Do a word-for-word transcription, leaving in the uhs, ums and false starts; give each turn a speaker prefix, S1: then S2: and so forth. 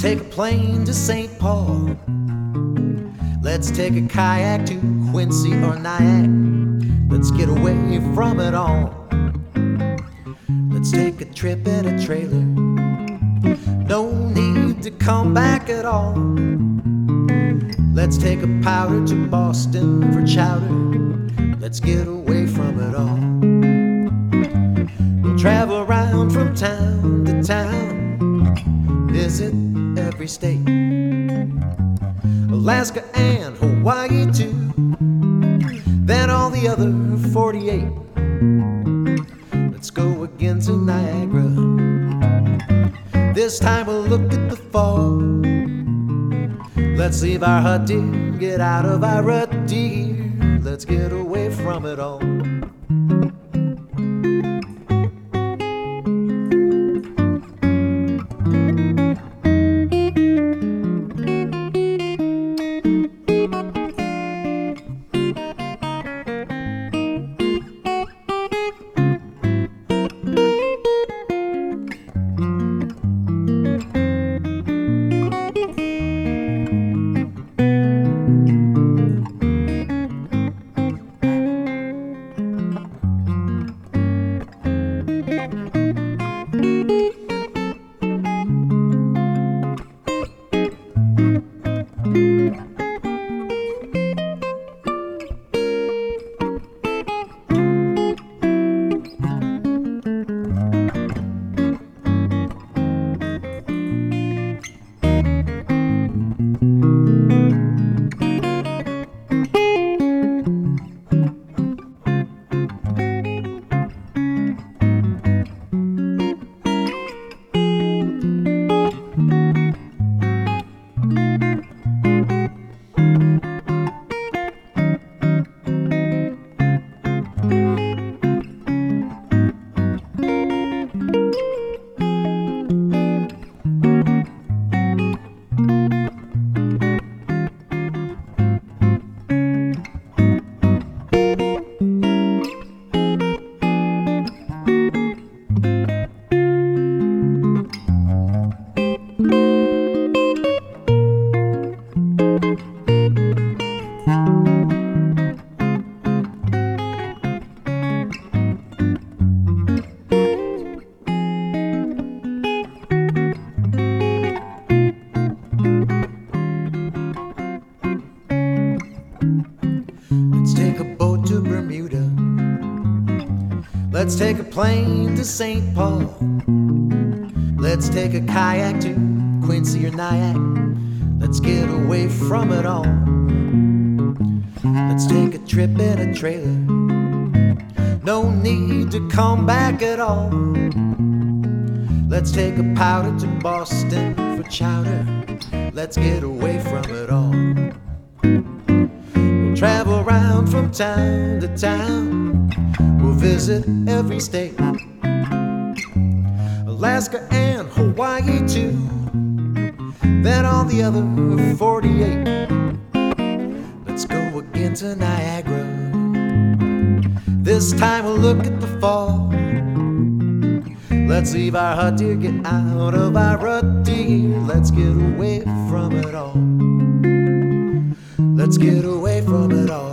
S1: take a plane to Saint Paul. Let's take a kayak to Quincy or Nyack. Let's get away from it all. Let's take a trip in a trailer. No need to come back at all. Let's take a powder to Boston for chowder. Let's get away from it all. We'll travel around from town to town, visit every state, Alaska and Hawaii too, then all the other forty-eight. Let's go again to Niagara. This time we'll look at the fall. Let's leave our hut, dear, get out of our rut, dear. Let's get away from it all. Let's take a boat to Bermuda. Let's take a plane to Saint Paul. Let's take a kayak to Quincy or Nyack. Let's get away from it all. Let's take a trip in a trailer. No need to come back at all. Let's take a powder to Boston for chowder. Let's get away from it all. We'll travel around from town to town. We'll visit every state, Alaska and Hawaii too, then all the other forty-eight. Let's go again to Niagara. This time we'll look at the fall. Let's leave our hut, dear, get out of our rut, dear. Let's get away from it all. Let's get away from it all.